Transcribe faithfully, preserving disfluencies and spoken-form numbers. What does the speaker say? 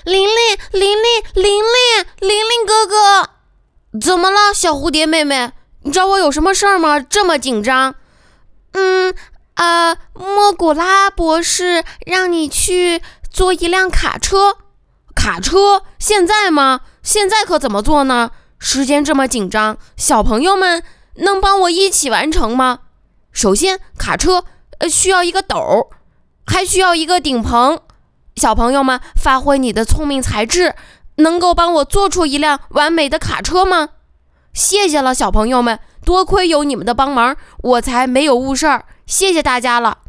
玲玲，玲玲，玲玲，玲玲哥哥，怎么了，小蝴蝶妹妹？你找我有什么事儿吗？这么紧张？嗯，呃，莫古拉博士让你去坐一辆卡车。卡车？现在吗？现在可怎么做呢？时间这么紧张，小朋友们能帮我一起完成吗？首先，卡车呃需要一个斗，还需要一个顶棚。小朋友们，发挥你的聪明才智，能够帮我做出一辆完美的卡车吗？谢谢了，小朋友们，多亏有你们的帮忙，我才没有误事儿。谢谢大家了。